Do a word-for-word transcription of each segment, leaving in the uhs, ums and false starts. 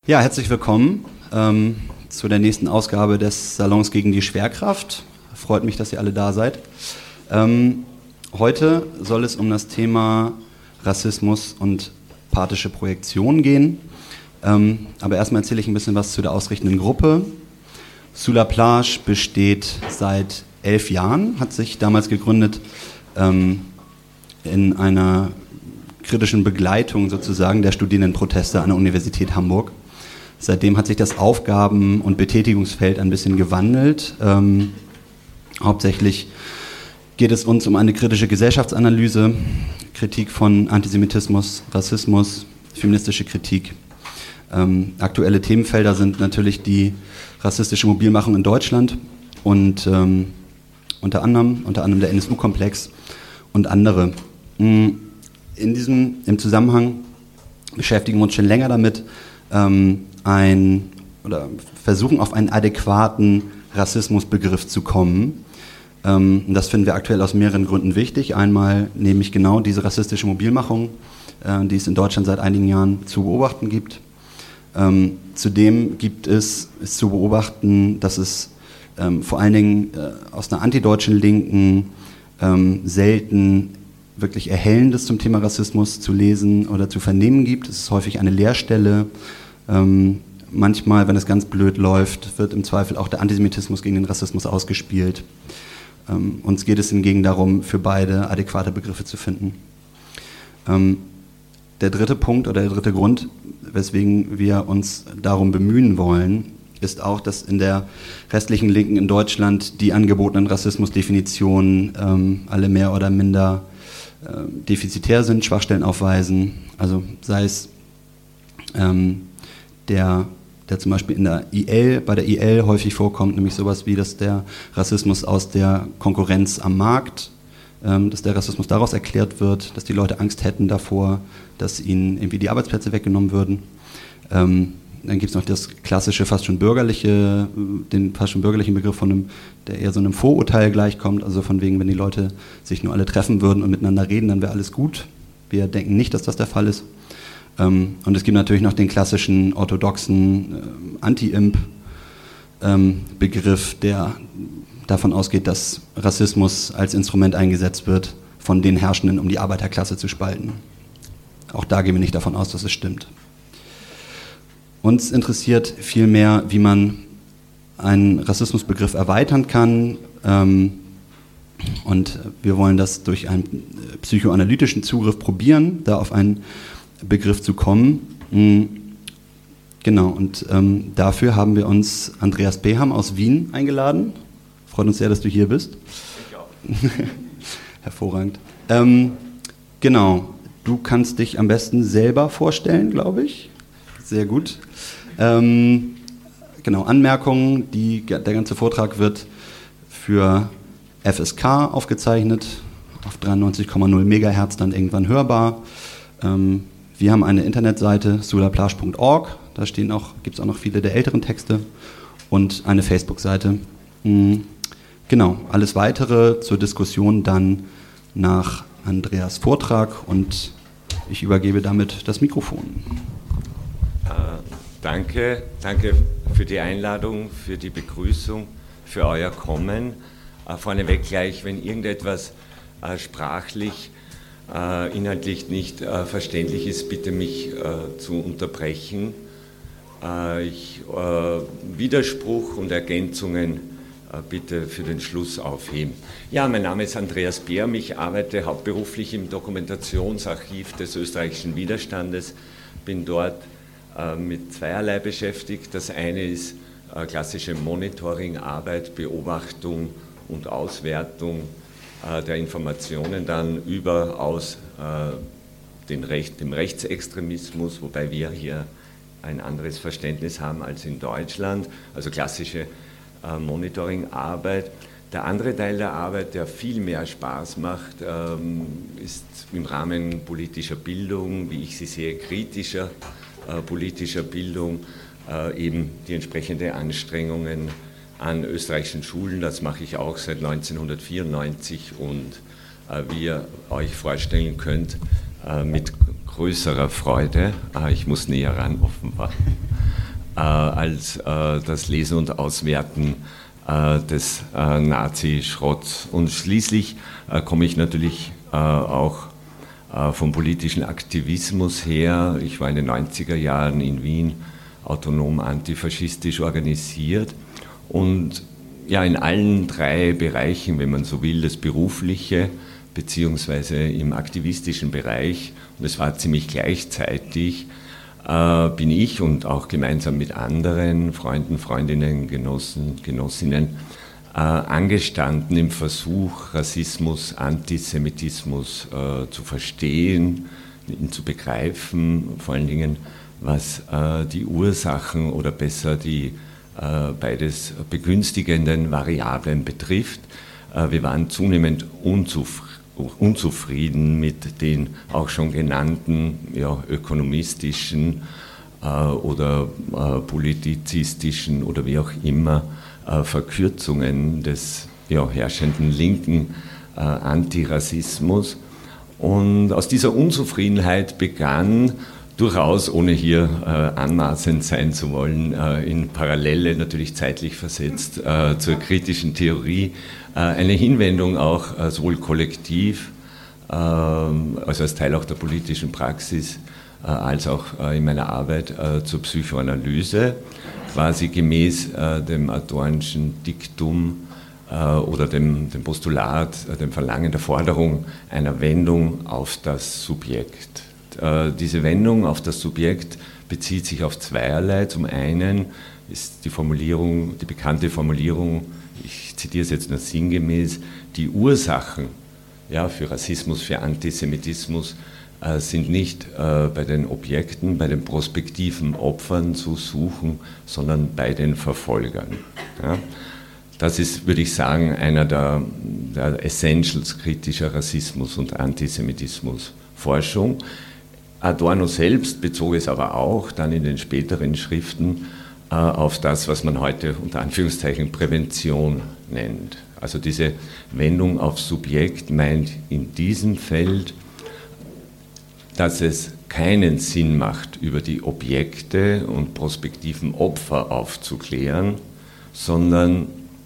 Ja, herzlich willkommen ähm, zu der nächsten Ausgabe des Salons gegen die Schwerkraft. Freut mich, dass ihr alle da seid. Ähm, heute soll es um das Thema Rassismus und pathische Projektion gehen. Ähm, aber erstmal erzähle ich ein bisschen was zu der ausrichtenden Gruppe. Sous la Plage besteht seit elf Jahren, hat sich damals gegründet ähm, in einer kritischen Begleitung sozusagen der Studierendenproteste an der Universität Hamburg. Seitdem hat sich das Aufgaben- und Betätigungsfeld ein bisschen gewandelt. Ähm, hauptsächlich geht es uns um eine kritische Gesellschaftsanalyse, Kritik von Antisemitismus, Rassismus, feministische Kritik. Ähm, aktuelle Themenfelder sind natürlich die rassistische Mobilmachung in Deutschland und ähm, unter anderem, unter anderem der N S U-Komplex und andere. In diesem, im Zusammenhang beschäftigen wir uns schon länger damit, ähm, ein, oder versuchen auf einen adäquaten Rassismusbegriff zu kommen. Ähm, das finden wir aktuell aus mehreren Gründen wichtig. Einmal nämlich genau diese rassistische Mobilmachung, äh, die es in Deutschland seit einigen Jahren zu beobachten gibt. Ähm, zudem gibt es, ist zu beobachten, dass es ähm, vor allen Dingen äh, aus einer antideutschen Linken ähm, selten wirklich Erhellendes zum Thema Rassismus zu lesen oder zu vernehmen gibt. Es ist häufig eine Leerstelle. Ähm, manchmal, wenn es ganz blöd läuft, wird im Zweifel auch der Antisemitismus gegen den Rassismus ausgespielt. Ähm, uns geht es hingegen darum, für beide adäquate Begriffe zu finden. Ähm, der dritte Punkt oder der dritte Grund, weswegen wir uns darum bemühen wollen, ist auch, dass in der restlichen Linken in Deutschland die angebotenen Rassismusdefinitionen ähm, alle mehr oder minder äh, defizitär sind, Schwachstellen aufweisen. Also sei es ähm, der, der zum Beispiel in der I L, bei der I L häufig vorkommt, nämlich sowas wie, dass der Rassismus aus der Konkurrenz am Markt, ähm, dass der Rassismus daraus erklärt wird, dass die Leute Angst hätten davor, dass ihnen irgendwie die Arbeitsplätze weggenommen würden. Ähm, Dann gibt es noch das klassische, fast schon bürgerliche, den fast schon bürgerlichen Begriff von einem, der eher so einem Vorurteil gleichkommt, also von wegen, wenn die Leute sich nur alle treffen würden und miteinander reden, dann wäre alles gut. Wir denken nicht, dass das der Fall ist. Und es gibt natürlich noch den klassischen orthodoxen Anti-Imp-Begriff, der davon ausgeht, dass Rassismus als Instrument eingesetzt wird, von den Herrschenden, um die Arbeiterklasse zu spalten. Auch da gehen wir nicht davon aus, dass es stimmt. Uns interessiert vielmehr, wie man einen Rassismusbegriff erweitern kann, ähm, und wir wollen das durch einen psychoanalytischen Zugriff probieren, da auf einen Begriff zu kommen. Mhm. Genau, und ähm, dafür haben wir uns Andreas Beham aus Wien eingeladen. Freut uns sehr, dass du hier bist. Ich auch. Hervorragend. Ähm, genau, du kannst dich am besten selber vorstellen, glaube ich. Sehr gut. Ähm, genau, Anmerkungen. Die, der ganze Vortrag wird für F S K aufgezeichnet, auf dreiundneunzig Komma null Megahertz dann irgendwann hörbar. Ähm, wir haben eine Internetseite, sous la plage punkt org, da stehen auch, gibt es auch noch viele der älteren Texte und eine Facebook-Seite. Mhm. Genau, alles Weitere zur Diskussion dann nach Andreas Vortrag und ich übergebe damit das Mikrofon. Danke, danke für die Einladung, für die Begrüßung, für euer Kommen. Äh, vorneweg gleich, wenn irgendetwas äh, sprachlich, äh, inhaltlich nicht äh, verständlich ist, bitte mich äh, zu unterbrechen. Äh, ich, äh, Widerspruch und Ergänzungen äh, bitte für den Schluss aufheben. Ja, mein Name ist Andreas Beham, ich arbeite hauptberuflich im Dokumentationsarchiv des österreichischen Widerstandes, bin dort mit zweierlei beschäftigt. Das eine ist äh, klassische Monitoring-Arbeit, Beobachtung und Auswertung äh, der Informationen dann über aus äh, den Recht, dem Rechtsextremismus, wobei wir hier ein anderes Verständnis haben als in Deutschland, also klassische äh, Monitoring-Arbeit. Der andere Teil der Arbeit, der viel mehr Spaß macht, ähm, ist im Rahmen politischer Bildung, wie ich sie sehe, kritischer politischer Bildung, äh, eben die entsprechenden Anstrengungen an österreichischen Schulen. Das mache ich auch seit neunzehnhundertvierundneunzig und äh, wie ihr euch vorstellen könnt, äh, mit größerer Freude. Äh, ich muss näher ran, offenbar. äh, als äh, das Lesen und Auswerten äh, des äh, Nazi-Schrotts. Und schließlich äh, komme ich natürlich äh, auch äh, vom politischen Aktivismus her. Ich war in den neunziger Jahren in Wien autonom antifaschistisch organisiert und ja, in allen drei Bereichen, wenn man so will, das berufliche beziehungsweise im aktivistischen Bereich, und es war ziemlich gleichzeitig, äh, bin ich und auch gemeinsam mit anderen Freunden, Freundinnen, Genossen, Genossinnen äh, angestanden im Versuch, Rassismus, Antisemitismus äh, zu verstehen, ihn zu begreifen, vor allen Dingen was äh, die Ursachen oder besser die äh, beides begünstigenden Variablen betrifft. Äh, wir waren zunehmend unzufrieden. unzufrieden mit den auch schon genannten ja, ökonomistischen äh, oder äh, politizistischen oder wie auch immer äh, Verkürzungen des ja, herrschenden linken äh, Antirassismus. Und aus dieser Unzufriedenheit begann, durchaus, ohne hier äh, anmaßend sein zu wollen, äh, in Parallele, natürlich zeitlich versetzt, äh, zur kritischen Theorie, äh, eine Hinwendung auch äh, sowohl kollektiv, äh, also als Teil auch der politischen Praxis, äh, als auch äh, in meiner Arbeit äh, zur Psychoanalyse, quasi gemäß äh, dem Adornschen Diktum äh, oder dem, dem Postulat, äh, dem Verlangen der Forderung einer Wendung auf das Subjekt. Diese Wendung auf das Subjekt bezieht sich auf zweierlei. Zum einen ist die Formulierung, die bekannte Formulierung, ich zitiere es jetzt nur sinngemäß, die Ursachen ja, für Rassismus, für Antisemitismus äh, sind nicht äh, bei den Objekten, bei den prospektiven Opfern zu suchen, sondern bei den Verfolgern. Ja. Das ist, würde ich sagen, einer der, der Essentials kritischer Rassismus- und Antisemitismusforschung. Adorno selbst bezog es aber auch dann in den späteren Schriften äh, auf das, was man heute unter Anführungszeichen Prävention nennt. Also diese Wendung auf Subjekt meint in diesem Feld, dass es keinen Sinn macht, über die Objekte und prospektiven Opfer aufzuklären, sondern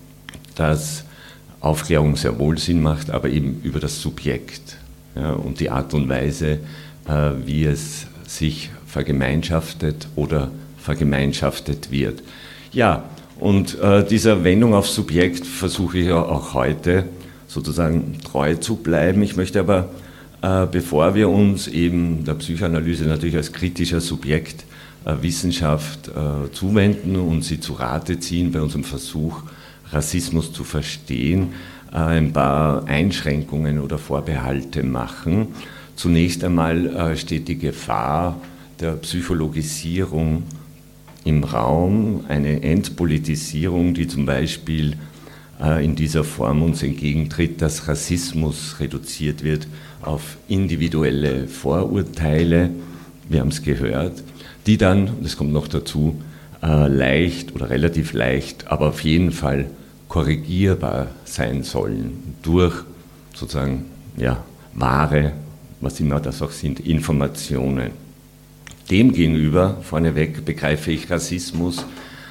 dass Aufklärung sehr wohl Sinn macht, aber eben über das Subjekt, ja, und die Art und Weise, wie es sich vergemeinschaftet oder vergemeinschaftet wird. Ja, und äh, dieser Wendung auf Subjekt versuche ich ja auch heute sozusagen treu zu bleiben. Ich möchte aber, äh, bevor wir uns eben der Psychoanalyse natürlich als kritischer Subjekt äh, Wissenschaft äh, zuwenden und sie zu Rate ziehen bei unserem Versuch, Rassismus zu verstehen, äh, ein paar Einschränkungen oder Vorbehalte machen. Zunächst einmal äh, steht die Gefahr der Psychologisierung im Raum, eine Entpolitisierung, die zum Beispiel äh, in dieser Form uns entgegentritt, dass Rassismus reduziert wird auf individuelle Vorurteile, wir haben es gehört, die dann, das kommt noch dazu, äh, leicht oder relativ leicht, aber auf jeden Fall korrigierbar sein sollen durch sozusagen ja, wahre, was immer das auch sind, Informationen. Demgegenüber, vorneweg, begreife ich Rassismus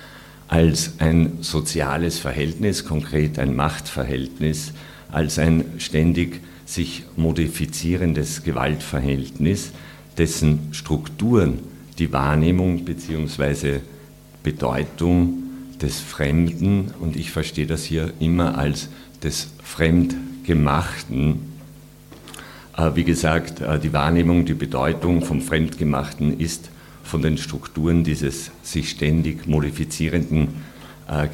als ein soziales Verhältnis, konkret ein Machtverhältnis, als ein ständig sich modifizierendes Gewaltverhältnis, dessen Strukturen die Wahrnehmung bzw. Bedeutung des Fremden, und ich verstehe das hier immer als des Fremdgemachten, wie gesagt, die Wahrnehmung, die Bedeutung vom Fremdgemachten ist von den Strukturen dieses sich ständig modifizierenden äh,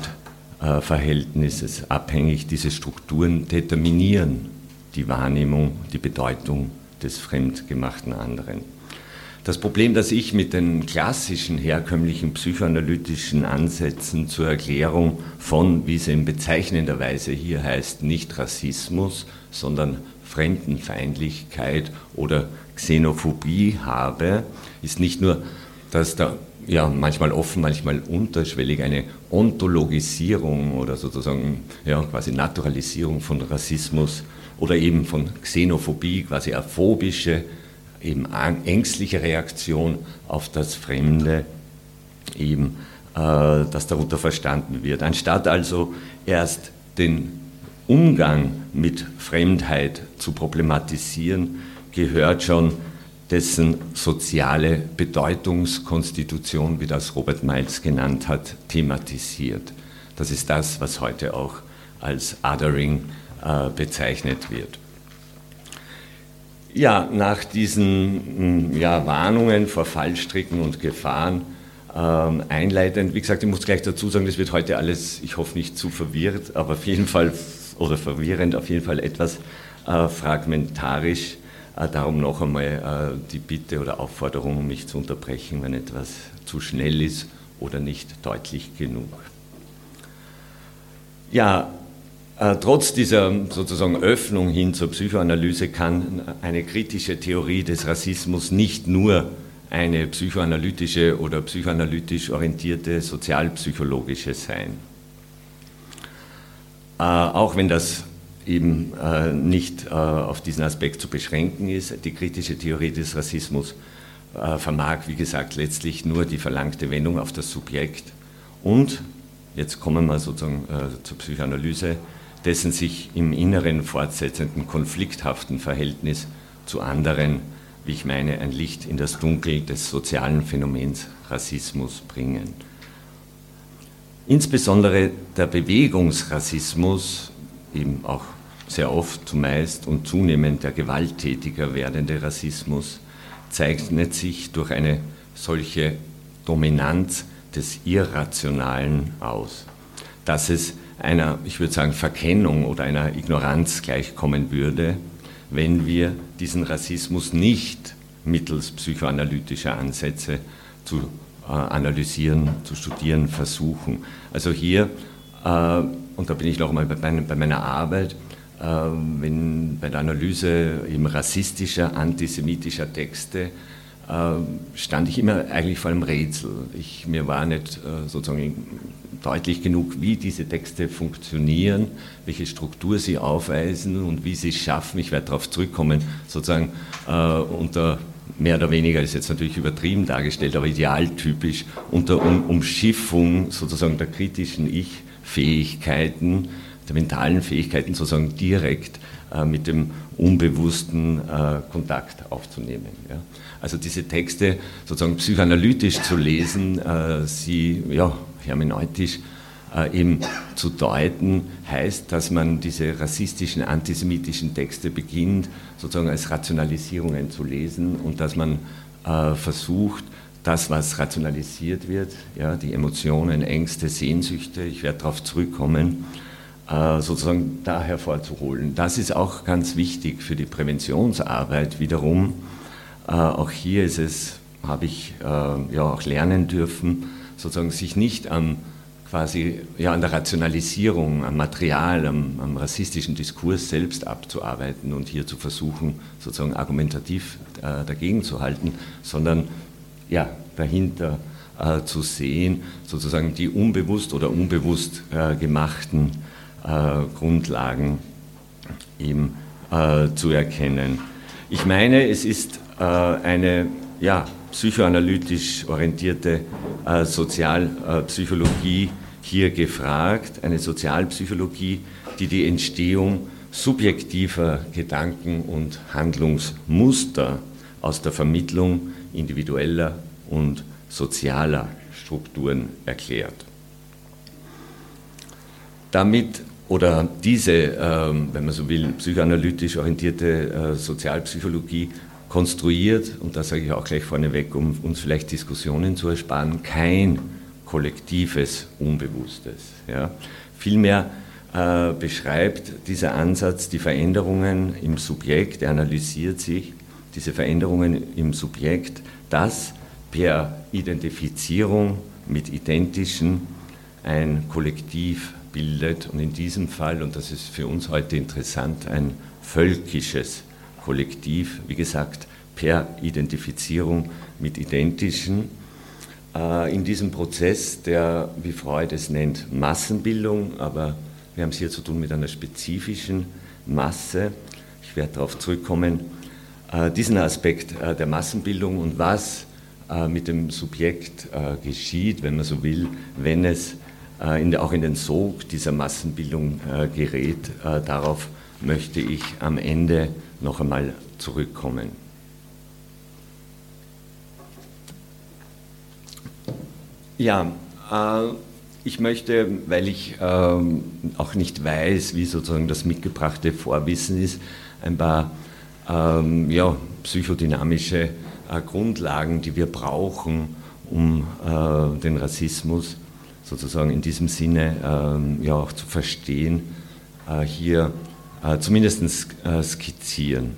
Gewaltverhältnisses abhängig. Diese Strukturen determinieren die Wahrnehmung, die Bedeutung des fremdgemachten anderen. Das Problem, das ich mit den klassischen, herkömmlichen psychoanalytischen Ansätzen zur Erklärung von, wie es in bezeichnender Weise hier heißt, nicht Rassismus, sondern Fremdenfeindlichkeit oder Xenophobie habe, ist nicht nur, dass da ja, manchmal offen, manchmal unterschwellig eine Ontologisierung oder sozusagen ja, quasi Naturalisierung von Rassismus oder eben von Xenophobie, quasi eine phobische, eben ängstliche Reaktion auf das Fremde eben, äh, das darunter verstanden wird. Anstatt also erst den Umgang mit Fremdheit zu problematisieren, gehört schon dessen soziale Bedeutungskonstitution, wie das Robert Miles genannt hat, thematisiert. Das ist das, was heute auch als Othering äh, bezeichnet wird. Ja, nach diesen ja, Warnungen vor Fallstricken und Gefahren ähm, einleitend, wie gesagt, ich muss gleich dazu sagen, das wird heute alles, ich hoffe nicht zu verwirrt, aber auf jeden Fall, oder verwirrend, auf jeden Fall etwas äh, fragmentarisch. Äh, darum noch einmal äh, die Bitte oder Aufforderung, mich zu unterbrechen, wenn etwas zu schnell ist oder nicht deutlich genug. Ja, äh, trotz dieser sozusagen Öffnung hin zur Psychoanalyse kann eine kritische Theorie des Rassismus nicht nur eine psychoanalytische oder psychoanalytisch orientierte sozialpsychologische sein. Äh, auch wenn das eben äh, nicht äh, auf diesen Aspekt zu beschränken ist, die kritische Theorie des Rassismus äh, vermag, wie gesagt, letztlich nur die verlangte Wendung auf das Subjekt und, jetzt kommen wir sozusagen äh, zur Psychoanalyse, dessen sich im Inneren fortsetzenden konflikthaften Verhältnis zu anderen, wie ich meine, ein Licht in das Dunkel des sozialen Phänomens Rassismus bringen. Insbesondere der Bewegungsrassismus, eben auch sehr oft zumeist und zunehmend der gewalttätiger werdende Rassismus, zeichnet sich durch eine solche Dominanz des Irrationalen aus, dass es einer, ich würde sagen, Verkennung oder einer Ignoranz gleichkommen würde, wenn wir diesen Rassismus nicht mittels psychoanalytischer Ansätze zu äh, analysieren, zu studieren versuchen. Also hier, äh, und da bin ich noch einmal bei, bei meiner Arbeit, äh, wenn bei der Analyse eben rassistischer, antisemitischer Texte, stand ich immer eigentlich vor einem Rätsel. Ich, mir war nicht äh, sozusagen deutlich genug, wie diese Texte funktionieren, welche Struktur sie aufweisen und wie sie es schaffen. Ich werde darauf zurückkommen, sozusagen äh, unter mehr oder weniger, ist jetzt natürlich übertrieben dargestellt, aber idealtypisch, unter um, Umschiffung sozusagen der kritischen Ich-Fähigkeiten, der mentalen Fähigkeiten sozusagen direkt äh, mit dem unbewussten äh, Kontakt aufzunehmen. Ja. Also diese Texte sozusagen psychoanalytisch zu lesen, äh, sie ja, hermeneutisch äh, eben zu deuten, heißt, dass man diese rassistischen, antisemitischen Texte beginnt, sozusagen als Rationalisierungen zu lesen und dass man äh, versucht, das, was rationalisiert wird, ja, die Emotionen, Ängste, Sehnsüchte, ich werde darauf zurückkommen, äh, sozusagen da hervorzuholen. Das ist auch ganz wichtig für die Präventionsarbeit wiederum. Äh, auch hier ist es, habe ich äh, ja auch lernen dürfen, sozusagen sich nicht am quasi ja, an der Rationalisierung, am Material, am, am rassistischen Diskurs selbst abzuarbeiten und hier zu versuchen, sozusagen argumentativ äh, dagegen zu halten, sondern ja, dahinter äh, zu sehen, sozusagen die unbewusst oder unbewusst äh, gemachten äh, Grundlagen eben äh, zu erkennen. Ich meine, es ist äh, eine ja, psychoanalytisch orientierte äh, Sozialpsychologie hier gefragt, eine Sozialpsychologie, die die Entstehung subjektiver Gedanken- und Handlungsmuster aus der Vermittlung individueller und sozialer Strukturen erklärt. Damit oder diese, äh, wenn man so will, psychoanalytisch orientierte äh, Sozialpsychologie konstruiert, und das sage ich auch gleich vorneweg, um uns vielleicht Diskussionen zu ersparen, kein kollektives Unbewusstes. Ja. Vielmehr äh, beschreibt dieser Ansatz die Veränderungen im Subjekt, er analysiert sich, diese Veränderungen im Subjekt, das per Identifizierung mit Identischen ein Kollektiv bildet und in diesem Fall, und das ist für uns heute interessant, ein völkisches Kollektiv, wie gesagt, per Identifizierung mit Identischen, äh, in diesem Prozess, der, wie Freud es nennt, Massenbildung, aber wir haben es hier zu tun mit einer spezifischen Masse, ich werde darauf zurückkommen, äh, diesen Aspekt äh, der Massenbildung und was äh, mit dem Subjekt äh, geschieht, wenn man so will, wenn es äh, in der, auch in den Sog dieser Massenbildung äh, gerät. Äh, darauf möchte ich am Ende noch einmal zurückkommen. Ja, äh, ich möchte, weil ich ähm, auch nicht weiß, wie sozusagen das mitgebrachte Vorwissen ist, ein paar ähm, ja, psychodynamische äh, Grundlagen, die wir brauchen, um äh, den Rassismus sozusagen in diesem Sinne äh, ja auch zu verstehen, äh, hier äh, zumindest äh, skizzieren.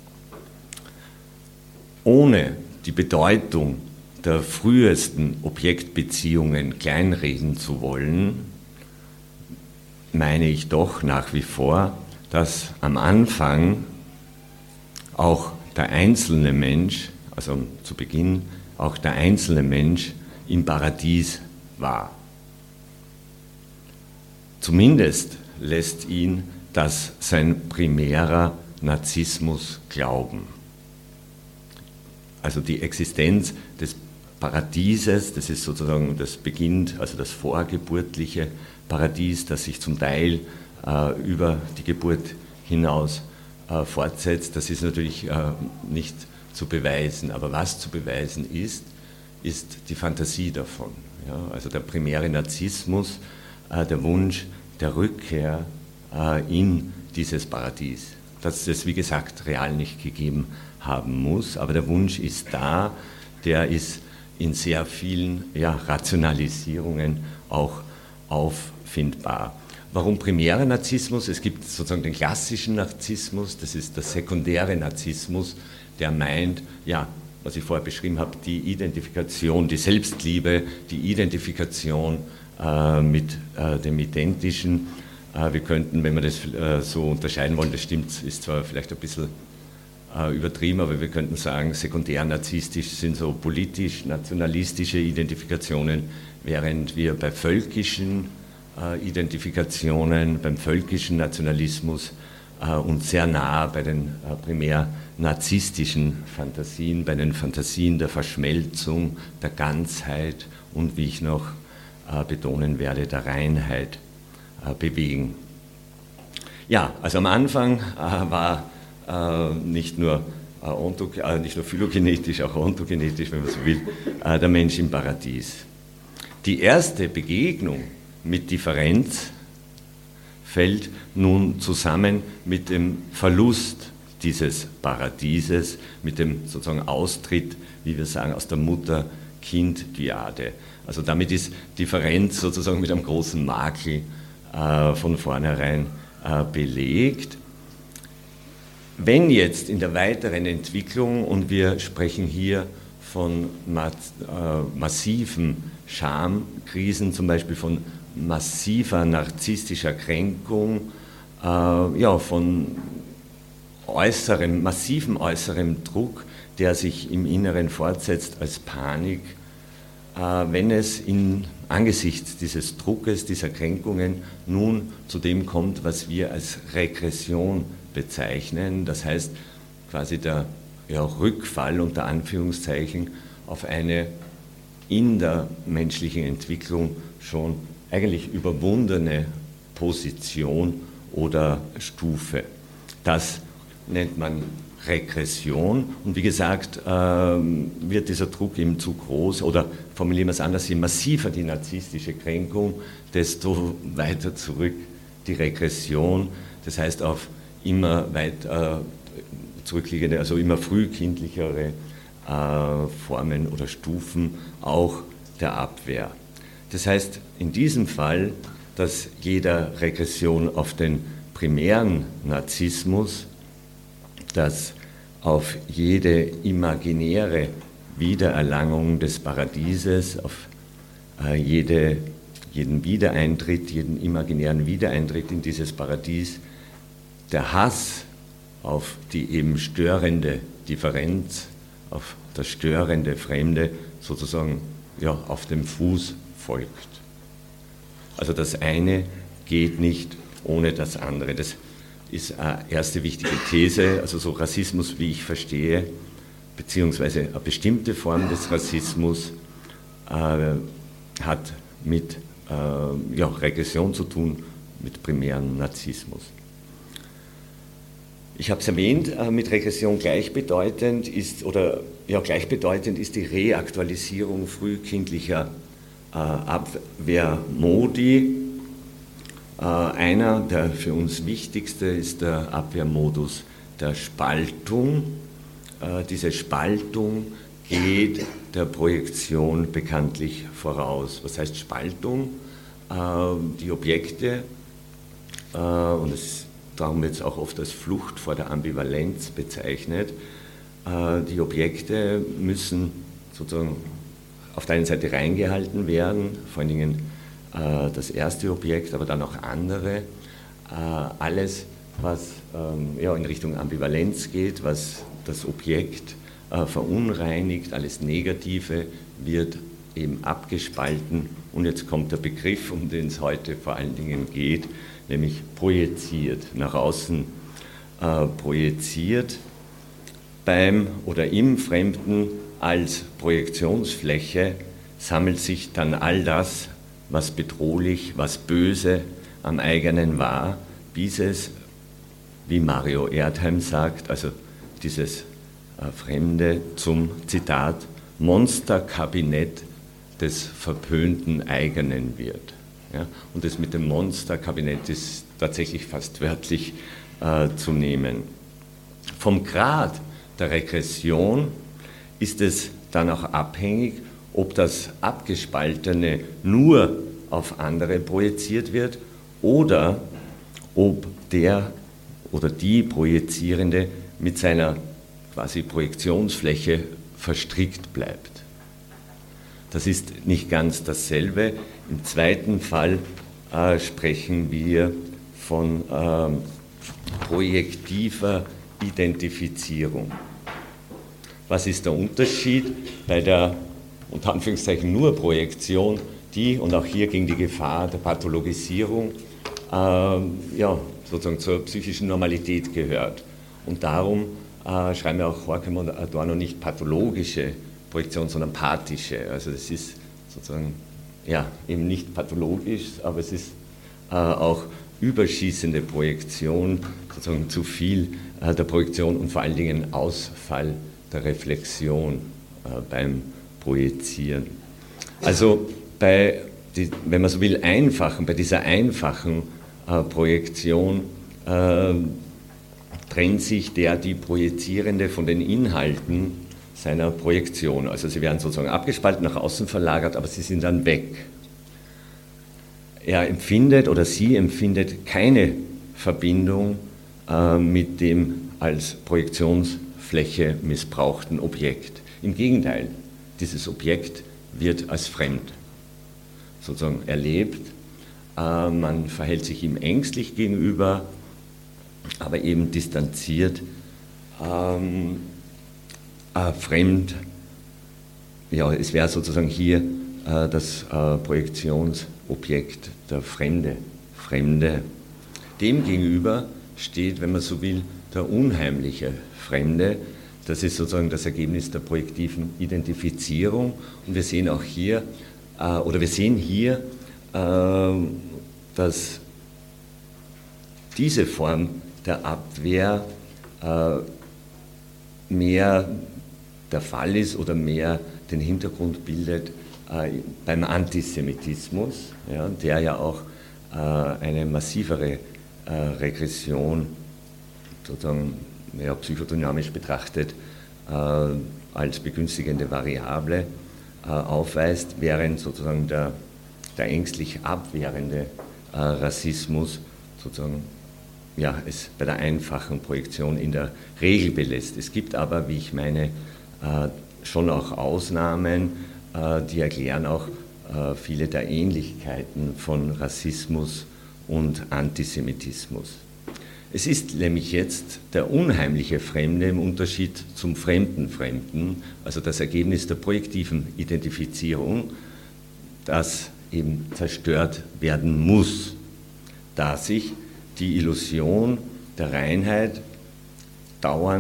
Ohne die Bedeutung der frühesten Objektbeziehungen kleinreden zu wollen, meine ich doch nach wie vor, dass am Anfang auch der einzelne Mensch, also zu Beginn auch der einzelne Mensch im Paradies war. Zumindest lässt ihn das sein primärer Narzissmus glauben. Also die Existenz des Paradieses, das ist sozusagen, das beginnt, also das vorgeburtliche Paradies, das sich zum Teil äh, über die Geburt hinaus äh, fortsetzt, das ist natürlich äh, nicht zu beweisen. Aber was zu beweisen ist, ist die Fantasie davon. Ja? Also der primäre Narzissmus, äh, der Wunsch der Rückkehr äh, in dieses Paradies. Dass es, wie gesagt, real nicht gegeben haben muss, aber der Wunsch ist da, der ist in sehr vielen ja, Rationalisierungen auch auffindbar. Warum primärer Narzissmus? Es gibt sozusagen den klassischen Narzissmus, das ist der sekundäre Narzissmus, der meint, ja, was ich vorher beschrieben habe, die Identifikation, die Selbstliebe, die Identifikation äh, mit äh, dem Identischen. Äh, wir könnten, wenn wir das äh, so unterscheiden wollen, das stimmt, ist zwar vielleicht ein bisschen übertrieben, aber wir könnten sagen, sekundär narzisstisch sind so politisch-nationalistische Identifikationen, während wir bei völkischen äh, Identifikationen, beim völkischen Nationalismus äh, uns sehr nah bei den äh, primär narzisstischen Fantasien, bei den Fantasien der Verschmelzung, der Ganzheit und, wie ich noch äh, betonen werde, der Reinheit äh, bewegen. Ja, also am Anfang äh, war Äh, nicht nur, äh, ontog- äh, nicht nur phylogenetisch, auch ontogenetisch, wenn man so will, äh, der Mensch im Paradies. Die erste Begegnung mit Differenz fällt nun zusammen mit dem Verlust dieses Paradieses, mit dem sozusagen Austritt, wie wir sagen, aus der Mutter-Kind-Dyade. Also damit ist Differenz sozusagen mit einem großen Makel äh, von vornherein äh, belegt. Wenn jetzt in der weiteren Entwicklung, und wir sprechen hier von massiven Schamkrisen, zum Beispiel von massiver narzisstischer Kränkung, äh, ja, von äußerem, massivem äußerem Druck, der sich im Inneren fortsetzt als Panik, äh, wenn es in, angesichts dieses Druckes, dieser Kränkungen nun zu dem kommt, was wir als Regression bezeichnen, das heißt quasi der ja, Rückfall unter Anführungszeichen auf eine in der menschlichen Entwicklung schon eigentlich überwundene Position oder Stufe. Das nennt man Regression und wie gesagt ähm, wird dieser Druck eben zu groß oder formulieren wir es anders, je massiver die narzisstische Kränkung, desto weiter zurück die Regression, das heißt auf immer weit äh, zurückliegende, also immer frühkindlichere äh, Formen oder Stufen auch der Abwehr. Das heißt in diesem Fall, dass jeder Regression auf den primären Narzissmus, dass auf jede imaginäre Wiedererlangung des Paradieses, auf äh, jede, jeden Wiedereintritt, jeden imaginären Wiedereintritt in dieses Paradies, der Hass auf die eben störende Differenz, auf das störende Fremde sozusagen ja, auf dem Fuß folgt. Also das eine geht nicht ohne das andere. Das ist eine erste wichtige These, also so Rassismus, wie ich verstehe, beziehungsweise eine bestimmte Form des Rassismus äh, hat mit äh, ja, Regression zu tun, mit primärem Narzissmus. Ich habe es erwähnt, äh, mit Regression gleichbedeutend ist, oder ja, gleichbedeutend ist die Reaktualisierung frühkindlicher äh, Abwehrmodi. Äh, einer der für uns wichtigste ist der Abwehrmodus der Spaltung. Äh, diese Spaltung geht der Projektion bekanntlich voraus. Was heißt Spaltung? Äh, die Objekte, äh, und es darum wird es auch oft als Flucht vor der Ambivalenz bezeichnet, äh, die Objekte müssen sozusagen auf der einen Seite reingehalten werden, vor allen Dingen äh, das erste Objekt, aber dann auch andere. Äh, alles, was ähm, ja, in Richtung Ambivalenz geht, was das Objekt äh, verunreinigt, alles Negative wird eben abgespalten. Und jetzt kommt der Begriff, um den es heute vor allen Dingen geht, nämlich projiziert, nach außen äh, projiziert, beim oder im Fremden als Projektionsfläche sammelt sich dann all das, was bedrohlich, was böse am eigenen war, bis es, wie Mario Erdheim sagt, also dieses äh, Fremde zum, Zitat, Monsterkabinett des verpönten Eigenen wird. Ja, und das mit dem Monsterkabinett ist tatsächlich fast wörtlich äh, zu nehmen. Vom Grad der Regression ist es dann auch abhängig, ob das Abgespaltene nur auf andere projiziert wird oder ob der oder die Projizierende mit seiner quasi Projektionsfläche verstrickt bleibt. Das ist nicht ganz dasselbe. Im zweiten Fall äh, sprechen wir von äh, projektiver Identifizierung. Was ist der Unterschied bei der, unter Anführungszeichen, nur Projektion, die, und auch hier gegen die Gefahr der Pathologisierung, äh, ja, sozusagen zur psychischen Normalität gehört. Und darum äh, schreiben wir auch Horkheimer und Adorno nicht pathologische Projektion, sondern pathische. Also das ist sozusagen ja, eben nicht pathologisch, aber es ist äh, auch überschießende Projektion, sozusagen zu viel äh, der Projektion und vor allen Dingen Ausfall der Reflexion äh, beim Projizieren. Also bei, die, wenn man so will, einfachen, bei dieser einfachen äh, Projektion äh, trennt sich der, die Projizierende von den Inhalten seiner Projektion. Also sie werden sozusagen abgespalten, nach außen verlagert, aber sie sind dann weg. Er empfindet oder sie empfindet keine Verbindung äh, mit dem als Projektionsfläche missbrauchten Objekt. Im Gegenteil, dieses Objekt wird als fremd sozusagen erlebt. Äh, man verhält sich ihm ängstlich gegenüber, aber eben distanziert, ähm, äh, fremd. Ja, es wäre sozusagen hier äh, das äh, Projektionsobjekt der Fremde. Fremde. Demgegenüber steht, wenn man so will, der unheimliche Fremde. Das ist sozusagen das Ergebnis der projektiven Identifizierung. Und wir sehen auch hier, äh, oder wir sehen hier, äh, dass diese Form der Abwehr äh, mehr der Fall ist oder mehr den Hintergrund bildet äh, beim Antisemitismus, ja, der ja auch äh, eine massivere äh, Regression sozusagen ja, psychodynamisch betrachtet äh, als begünstigende Variable äh, aufweist, während sozusagen der, der ängstlich abwehrende äh, Rassismus sozusagen ja, es bei der einfachen Projektion in der Regel belässt. Es gibt aber, wie ich meine, äh, schon auch Ausnahmen, äh, die erklären auch äh, viele der Ähnlichkeiten von Rassismus und Antisemitismus. Es ist nämlich jetzt der unheimliche Fremde im Unterschied zum fremden Fremden, also das Ergebnis der projektiven Identifizierung, das eben zerstört werden muss, da sich die Illusion der Reinheit dauernd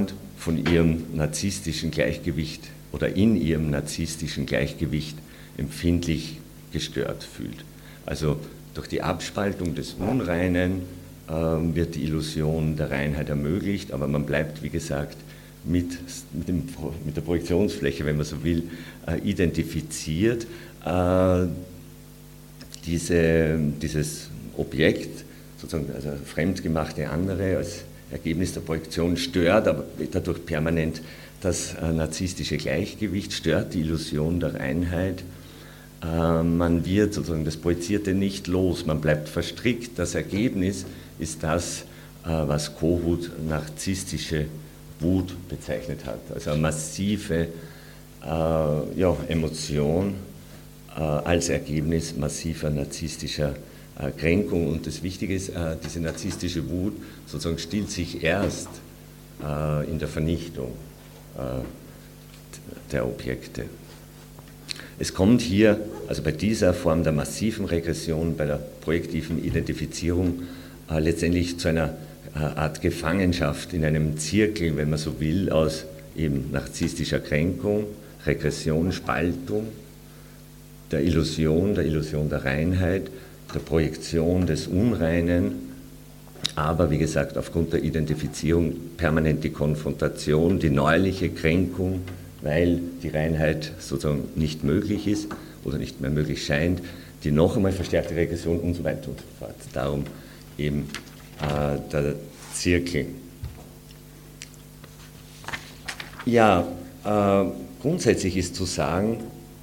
von ihrem narzisstischen Gleichgewicht oder in ihrem narzisstischen Gleichgewicht empfindlich gestört fühlt. Also durch die Abspaltung des Unreinen äh, wird die Illusion der Reinheit ermöglicht, aber man bleibt, wie gesagt, mit, mit, dem, mit der Projektionsfläche, wenn man so will, äh, identifiziert. Äh, diese, dieses Objekt, sozusagen also fremdgemachte andere als Ergebnis der Projektion stört, aber dadurch permanent das äh, narzisstische Gleichgewicht, stört die Illusion der Reinheit. Äh, man wird sozusagen das Projizierte nicht los, man bleibt verstrickt. Das Ergebnis ist das, äh, was Kohut narzisstische Wut bezeichnet hat. Also eine massive äh, ja, Emotion äh, als Ergebnis massiver narzisstischer äh, Kränkung. Und das Wichtige ist, äh, diese narzisstische Wut sozusagen stillt sich erst äh, in der Vernichtung äh, der Objekte. Es kommt hier, also bei dieser Form der massiven Regression, bei der projektiven Identifizierung, äh, letztendlich zu einer äh, Art Gefangenschaft in einem Zirkel, wenn man so will, aus eben narzisstischer Kränkung, Regression, Spaltung, der Illusion, der Illusion der Reinheit, der Projektion des Unreinen, aber wie gesagt, aufgrund der Identifizierung permanent die Konfrontation, die neuerliche Kränkung, weil die Reinheit sozusagen nicht möglich ist oder nicht mehr möglich scheint, die noch einmal verstärkte Regression und so weiter und so fort. Darum eben äh, der Zirkel. Ja, äh, grundsätzlich ist zu sagen,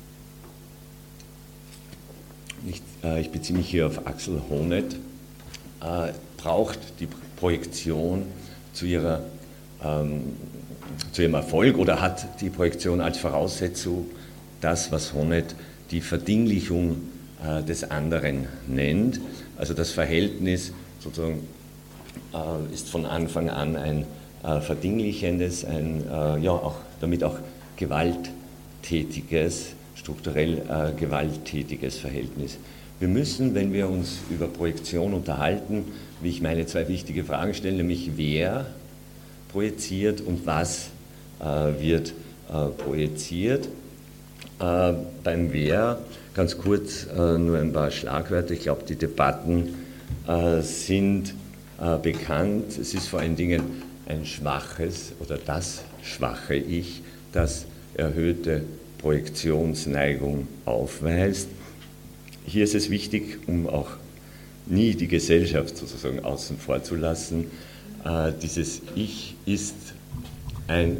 ich, äh, ich beziehe mich hier auf Axel Honneth, äh, braucht die Projektion zu ihrer ähm, zu ihrem Erfolg oder hat die Projektion als Voraussetzung das, was Honneth die Verdinglichung äh, des anderen nennt. Also das Verhältnis sozusagen äh, ist von Anfang an ein äh, verdinglichendes, ein äh, ja auch damit auch gewalttätiges, strukturell äh, gewalttätiges Verhältnis. Wir müssen, wenn wir uns über Projektion unterhalten, wie ich meine, zwei wichtige Fragen stellen, nämlich wer projiziert und was äh, wird äh, projiziert. Äh, beim Wer, ganz kurz äh, nur ein paar Schlagwörter, ich glaube, die Debatten äh, sind äh, bekannt. Es ist vor allen Dingen ein schwaches oder das schwache Ich, das erhöhte Projektionsneigung aufweist. Hier ist es wichtig, um auch nie die Gesellschaft sozusagen außen vor zu lassen, äh, dieses Ich ist ein,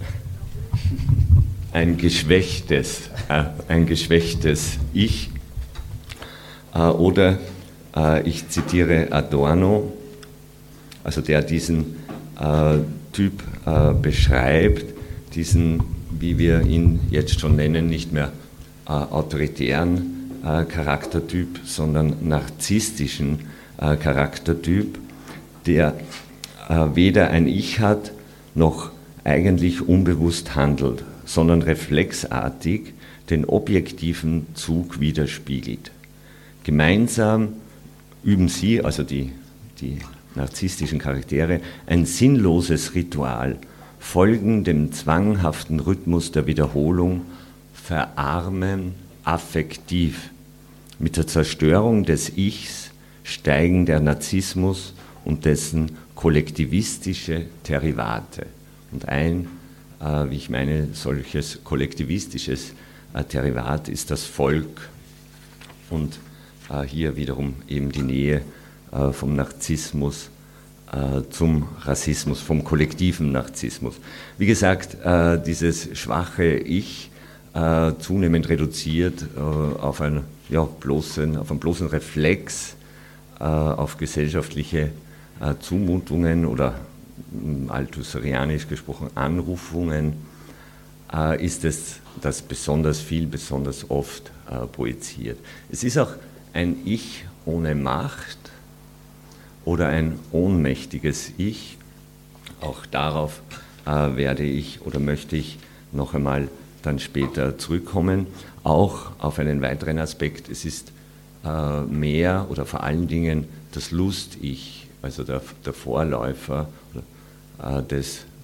ein geschwächtes, äh, ein geschwächtes Ich. Äh, oder äh, ich zitiere Adorno, also der diesen äh, Typ äh, beschreibt, diesen, wie wir ihn jetzt schon nennen, nicht mehr äh, autoritären äh, Charaktertyp, sondern narzisstischen äh, Charaktertyp, der äh, weder ein Ich hat, noch eigentlich unbewusst handelt, sondern reflexartig den objektiven Zug widerspiegelt. Gemeinsam üben sie, also die, die narzisstischen Charaktere, ein sinnloses Ritual, folgen dem zwanghaften Rhythmus der Wiederholung, verarmen affektiv. Mit der Zerstörung des Ichs steigen der Narzissmus und dessen kollektivistische Derivate. Und ein, äh, wie ich meine, solches kollektivistisches äh, Derivat ist das Volk und äh, hier wiederum eben die Nähe äh, vom Narzissmus äh, zum Rassismus, vom kollektiven Narzissmus. Wie gesagt, äh, dieses schwache Ich äh, zunehmend reduziert äh, auf, ein, ja, bloßen, auf einen bloßen Reflex, äh, auf gesellschaftliche äh, Zumutungen oder althusserlianisch gesprochen Anrufungen, äh, ist es, das besonders viel, besonders oft äh, projiziert. Es ist auch ein Ich ohne Macht oder ein ohnmächtiges Ich. Auch darauf äh, werde ich oder möchte ich noch einmal dann später zurückkommen. Auch auf einen weiteren Aspekt, es ist äh, mehr oder vor allen Dingen das Lust-Ich, also der, der Vorläufer äh, des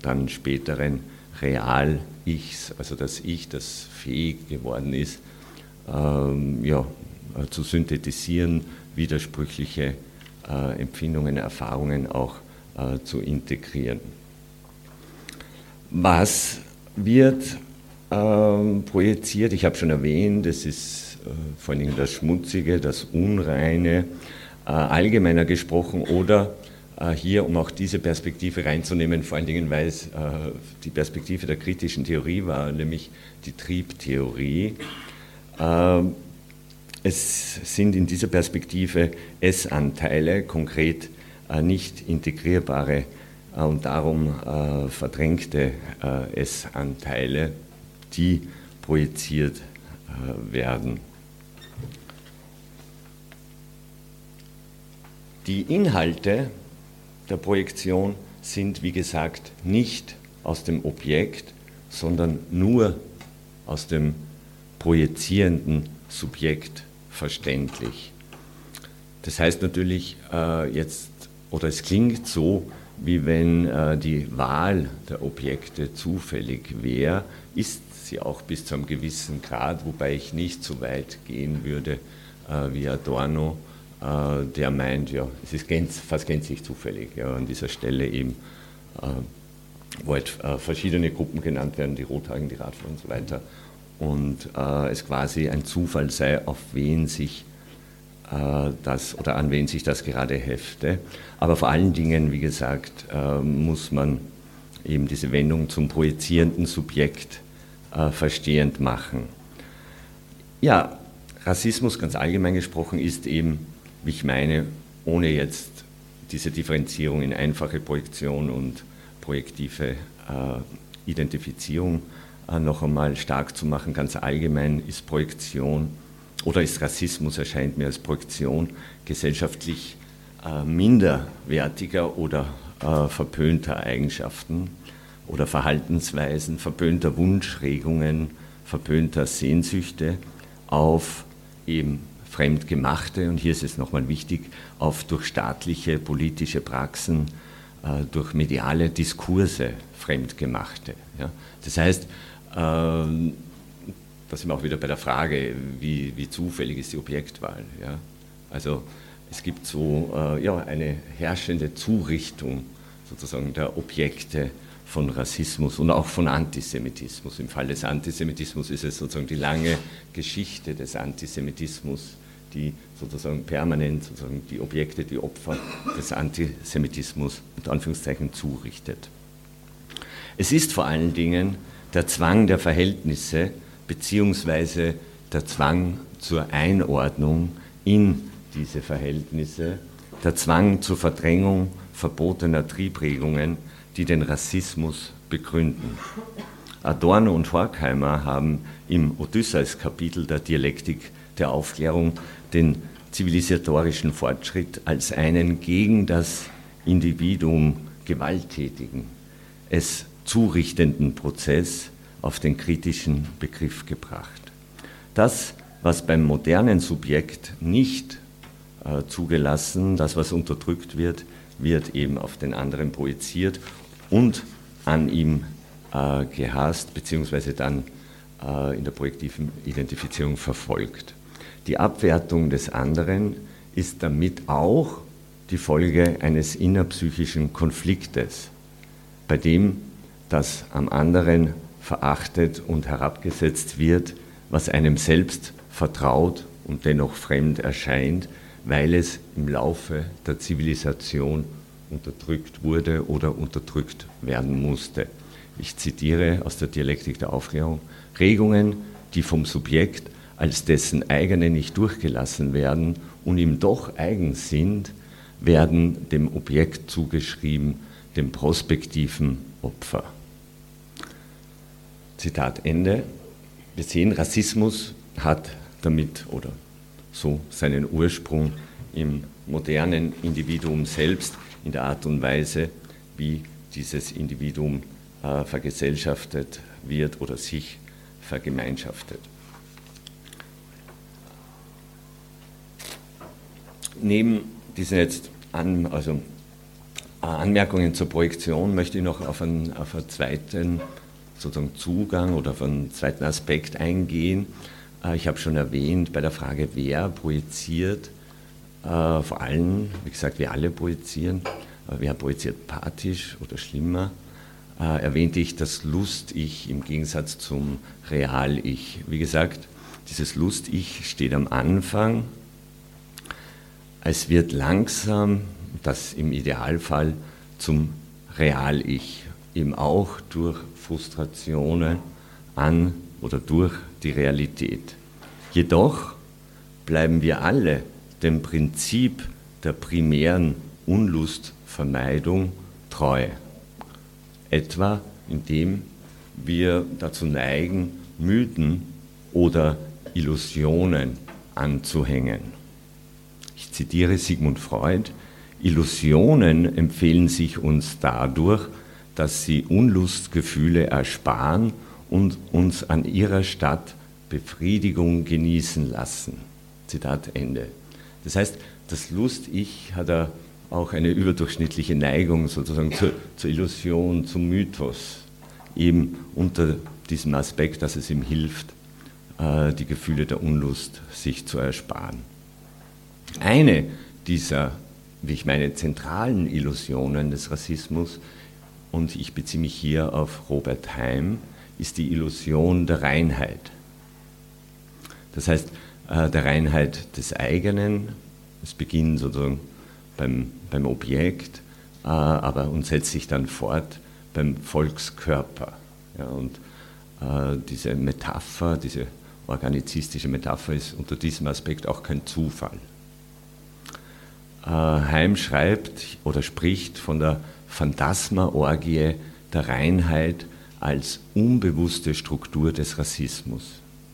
dann späteren Real-Ichs, also das Ich, das fähig geworden ist, ähm, ja, zu synthetisieren, widersprüchliche äh, Empfindungen, Erfahrungen auch äh, zu integrieren. Was wird ähm, projiziert? Ich habe schon erwähnt, es ist äh, vor allem das Schmutzige, das Unreine, äh, allgemeiner gesprochen oder äh, hier, um auch diese Perspektive reinzunehmen, vor allen Dingen, weil es äh, die Perspektive der kritischen Theorie war, nämlich die Triebtheorie. Äh, es sind in dieser Perspektive S-Anteile, konkret äh, nicht integrierbare äh, und darum äh, verdrängte äh, S-Anteile, die projiziert äh, werden. Die Inhalte der Projektion sind, wie gesagt, nicht aus dem Objekt, sondern nur aus dem projizierenden Subjekt verständlich. Das heißt natürlich äh, jetzt, oder es klingt so, wie wenn äh, die Wahl der Objekte zufällig wäre, ist sie auch bis zu einem gewissen Grad, wobei ich nicht so weit gehen würde äh, wie Adorno, äh, der meint, ja, es ist gänz, fast gänzlich zufällig, ja, an dieser Stelle eben, äh, wo halt äh, verschiedene Gruppen genannt werden, die Rothaarigen, die Radler und so weiter, und äh, es quasi ein Zufall sei, auf wen sich äh, das oder an wen sich das gerade hefte. Aber vor allen Dingen, wie gesagt, äh, muss man eben diese Wendung zum projizierenden Subjekt äh, verstehend machen. Ja, Rassismus, ganz allgemein gesprochen, ist eben, wie ich meine, ohne jetzt diese Differenzierung in einfache Projektion und projektive äh, Identifizierung äh, noch einmal stark zu machen. Ganz allgemein ist Projektion oder ist Rassismus, erscheint mir als Projektion, gesellschaftlich äh, minderwertiger oder äh, verpönter Eigenschaften oder Verhaltensweisen, verpönter Wunschregungen, verpönter Sehnsüchte auf eben fremdgemachte, und hier ist es nochmal wichtig, auf durch staatliche politische Praxen, äh, durch mediale Diskurse fremdgemachte. Ja. Das heißt, äh, da sind wir auch wieder bei der Frage, wie, wie zufällig ist die Objektwahl. Ja. Also es gibt so äh, ja, eine herrschende Zurichtung sozusagen der Objekte von Rassismus und auch von Antisemitismus. Im Fall des Antisemitismus ist es sozusagen die lange Geschichte des Antisemitismus, die sozusagen permanent sozusagen die Objekte, die Opfer des Antisemitismus unter Anführungszeichen zurichtet. Es ist vor allen Dingen der Zwang der Verhältnisse beziehungsweise der Zwang zur Einordnung in diese Verhältnisse, der Zwang zur Verdrängung verbotener Triebregungen, die den Rassismus begründen. Adorno und Horkheimer haben im Odysseus-Kapitel der Dialektik der Aufklärung den zivilisatorischen Fortschritt als einen gegen das Individuum gewalttätigen, es zurichtenden Prozess auf den kritischen Begriff gebracht. Das, was beim modernen Subjekt nicht äh, zugelassen, das, was unterdrückt wird, wird eben auf den anderen projiziert und an ihm äh, gehasst, beziehungsweise dann äh, in der projektiven Identifizierung verfolgt. Die Abwertung des anderen ist damit auch die Folge eines innerpsychischen Konfliktes, bei dem das am anderen verachtet und herabgesetzt wird, was einem selbst vertraut und dennoch fremd erscheint, weil es im Laufe der Zivilisation unterdrückt wurde oder unterdrückt werden musste. Ich zitiere aus der Dialektik der Aufklärung: Regungen, die vom Subjekt als dessen eigene nicht durchgelassen werden und ihm doch eigen sind, werden dem Objekt zugeschrieben, dem prospektiven Opfer. Zitat Ende. Wir sehen, Rassismus hat damit oder so seinen Ursprung im modernen Individuum selbst, in der Art und Weise, wie dieses Individuum äh, vergesellschaftet wird oder sich vergemeinschaftet. Neben diesen jetzt an, also Anmerkungen zur Projektion möchte ich noch auf einen, auf einen zweiten sozusagen Zugang oder auf einen zweiten Aspekt eingehen. Ich habe schon erwähnt, bei der Frage, wer projiziert, vor allem, wie gesagt, wir alle projizieren, wer projiziert pathisch oder schlimmer, erwähnte ich das Lust-Ich im Gegensatz zum Real-Ich. Wie gesagt, dieses Lust-Ich steht am Anfang. Es wird langsam, das im Idealfall, zum Real-Ich, eben auch durch Frustrationen an oder durch die Realität. Jedoch bleiben wir alle dem Prinzip der primären Unlustvermeidung treu. Etwa indem wir dazu neigen, Mythen oder Illusionen anzuhängen. Ich zitiere Sigmund Freud: Illusionen empfehlen sich uns dadurch, dass sie Unlustgefühle ersparen und uns an ihrer Statt Befriedigung genießen lassen. Zitat Ende. Das heißt, das Lust-Ich hat er auch eine überdurchschnittliche Neigung sozusagen zur, zur Illusion, zum Mythos, eben unter diesem Aspekt, dass es ihm hilft, äh, die Gefühle der Unlust sich zu ersparen. Eine dieser, wie ich meine, zentralen Illusionen des Rassismus, und ich beziehe mich hier auf Robert Heim, ist die Illusion der Reinheit. Das heißt, äh, der Reinheit des eigenen, es beginnt sozusagen beim, beim Objekt, äh, aber und setzt sich dann fort beim Volkskörper. Ja, und äh, diese Metapher, diese organizistische Metapher ist unter diesem Aspekt auch kein Zufall. Äh, Heim schreibt oder spricht von der Phantasmaorgie der Reinheit als unbewusste Struktur des Rassismus.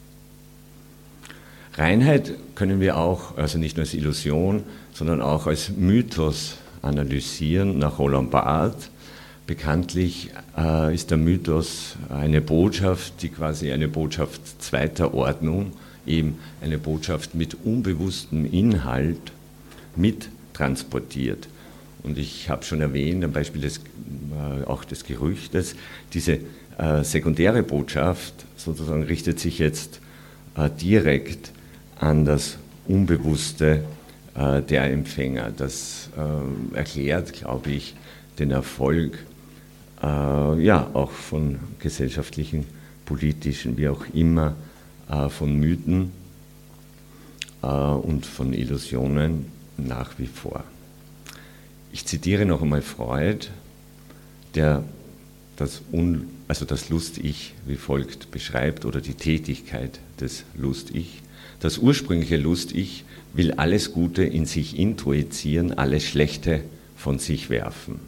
Reinheit können wir auch, also nicht nur als Illusion, sondern auch als Mythos analysieren. Nach Roland Barthes, bekanntlich äh, ist der Mythos eine Botschaft, die quasi eine Botschaft zweiter Ordnung, eben eine Botschaft mit unbewusstem Inhalt mittransportiert. Und ich habe schon erwähnt, am Beispiel des, äh, auch des Gerüchtes, diese äh, sekundäre Botschaft sozusagen richtet sich jetzt äh, direkt an das Unbewusste äh, der Empfänger. Das äh, erklärt, glaube ich, den Erfolg äh, ja, auch von gesellschaftlichen, politischen, wie auch immer, äh, von Mythen äh, und von Illusionen nach wie vor. Ich zitiere noch einmal Freud, der das, Un, also das Lust-Ich wie folgt beschreibt, oder die Tätigkeit des Lust-Ich. Das ursprüngliche Lust-Ich will alles Gute in sich introjizieren, alles Schlechte von sich werfen.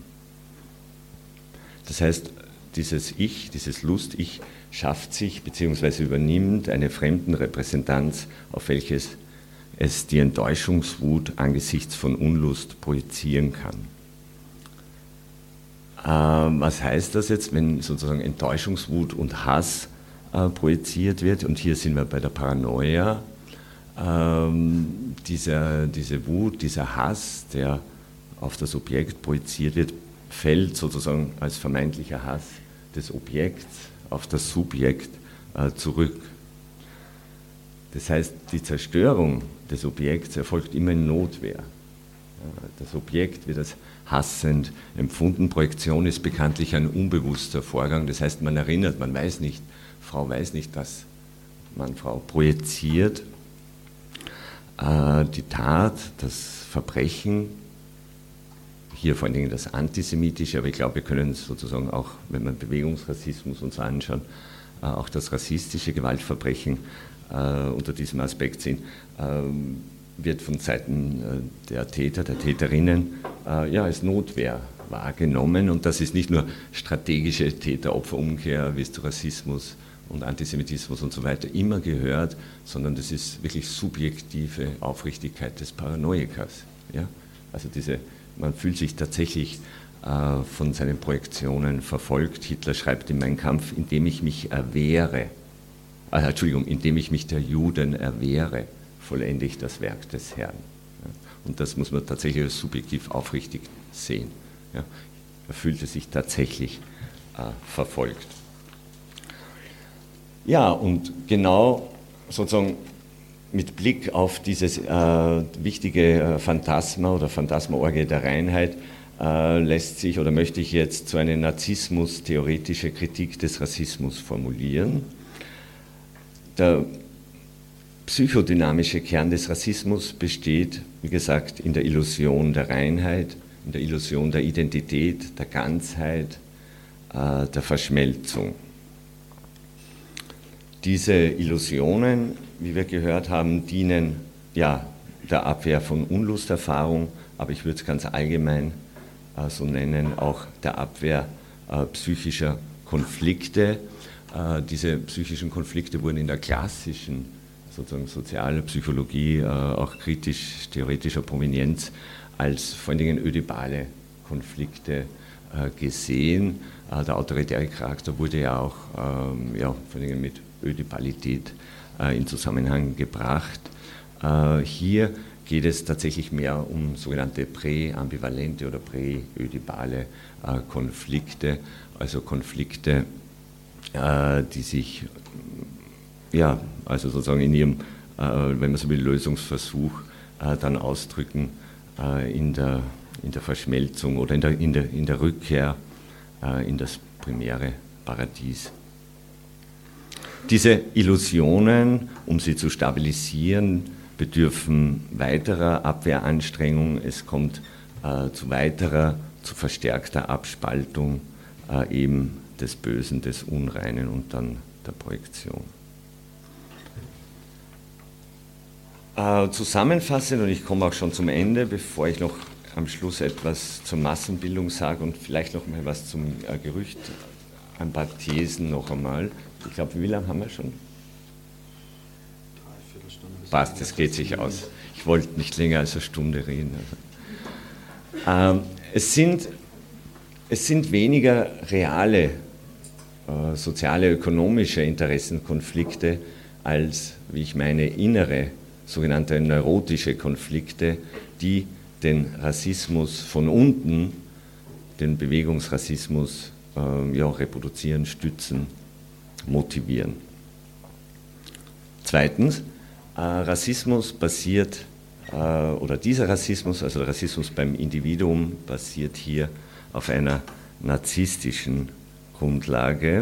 Das heißt, dieses Ich, dieses Lust-Ich schafft sich bzw. übernimmt eine Fremdenrepräsentanz, auf welches es die Enttäuschungswut angesichts von Unlust projizieren kann. Ähm, was heißt das jetzt, wenn sozusagen Enttäuschungswut und Hass äh, projiziert wird? Und hier sind wir bei der Paranoia. Ähm, dieser, diese Wut, dieser Hass, der auf das Objekt projiziert wird, fällt sozusagen als vermeintlicher Hass des Objekts auf das Subjekt äh, zurück. Das heißt, die Zerstörung des Objekts erfolgt immer in Notwehr. Das Objekt wird als hassend empfunden. Projektion ist bekanntlich ein unbewusster Vorgang. Das heißt, man erinnert, man weiß nicht, Frau weiß nicht, dass man Frau projiziert. Die Tat, das Verbrechen, hier vor allen Dingen das Antisemitische, aber ich glaube, wir können sozusagen auch, wenn man Bewegungsrassismus uns anschauen, auch das rassistische Gewaltverbrechen Uh, unter diesem Aspekt sehen, uh, wird von Seiten uh, der Täter, der Täterinnen uh, ja, als Notwehr wahrgenommen. Und das ist nicht nur strategische Täter-Opfer-Umkehr, wie es zu Rassismus und Antisemitismus und so weiter immer gehört, sondern das ist wirklich subjektive Aufrichtigkeit des Paranoikers. Ja? Also diese, man fühlt sich tatsächlich uh, von seinen Projektionen verfolgt. Hitler schreibt in Mein Kampf, indem ich mich erwehre, Ah, Entschuldigung, indem ich mich der Juden erwehre, vollende ich das Werk des Herrn. Und das muss man tatsächlich als subjektiv aufrichtig sehen. Ja, er fühlte sich tatsächlich äh, verfolgt. Ja, und genau sozusagen mit Blick auf dieses äh, wichtige äh, Phantasma oder Phantasmaorgie der Reinheit äh, lässt sich oder möchte ich jetzt so eine narzissmus-theoretische Kritik des Rassismus formulieren. Der psychodynamische Kern des Rassismus besteht, wie gesagt, in der Illusion der Reinheit, in der Illusion der Identität, der Ganzheit, äh, der Verschmelzung. Diese Illusionen, wie wir gehört haben, dienen ja der Abwehr von Unlusterfahrung, aber ich würde es ganz allgemein äh, so nennen, auch der Abwehr äh, psychischer Konflikte. Äh, diese psychischen Konflikte wurden in der klassischen sozusagen Sozialpsychologie, äh, auch kritisch-theoretischer Provenienz, als vor allen Dingen ödipale Konflikte äh, gesehen. Äh, der autoritäre Charakter wurde ja auch ähm, ja, vor allen Dingen mit Ödipalität äh, in Zusammenhang gebracht. Äh, hier geht es tatsächlich mehr um sogenannte präambivalente oder präödipale äh, Konflikte, also Konflikte, äh, die sich ja, also sozusagen in ihrem, äh, wenn man so will, Lösungsversuch äh, dann ausdrücken äh, in, der, in der Verschmelzung oder in der, in der, in der Rückkehr äh, in das primäre Paradies. Diese Illusionen, um sie zu stabilisieren, bedürfen weiterer Abwehranstrengung. Es kommt äh, zu weiterer, zu verstärkter Abspaltung äh, eben des Bösen, des Unreinen und dann der Projektion. Äh, zusammenfassend, und ich komme auch schon zum Ende, bevor ich noch am Schluss etwas zur Massenbildung sage und vielleicht noch mal was zum äh, Gerücht, ein paar Thesen noch einmal. Ich glaube, wie lange haben wir schon? Passt, das geht sich aus. Ich wollte nicht länger als eine Stunde reden. Also. Ähm, es, sind, es sind weniger reale äh, soziale, ökonomische Interessenkonflikte als, wie ich meine, innere, sogenannte neurotische Konflikte, die den Rassismus von unten, den Bewegungsrassismus, äh, ja, reproduzieren, stützen, motivieren. Zweitens, äh, Rassismus basiert, äh, oder dieser Rassismus, also der Rassismus beim Individuum, basiert hier auf einer narzisstischen Grundlage.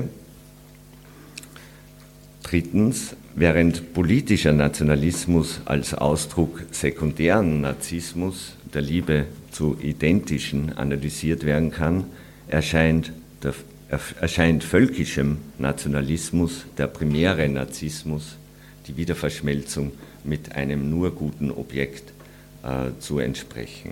Drittens, während politischer Nationalismus als Ausdruck sekundären Narzissmus, der Liebe zu Identischen, analysiert werden kann, erscheint der erscheint völkischem Nationalismus der primäre Narzissmus, die Wiederverschmelzung mit einem nur guten Objekt äh, zu entsprechen.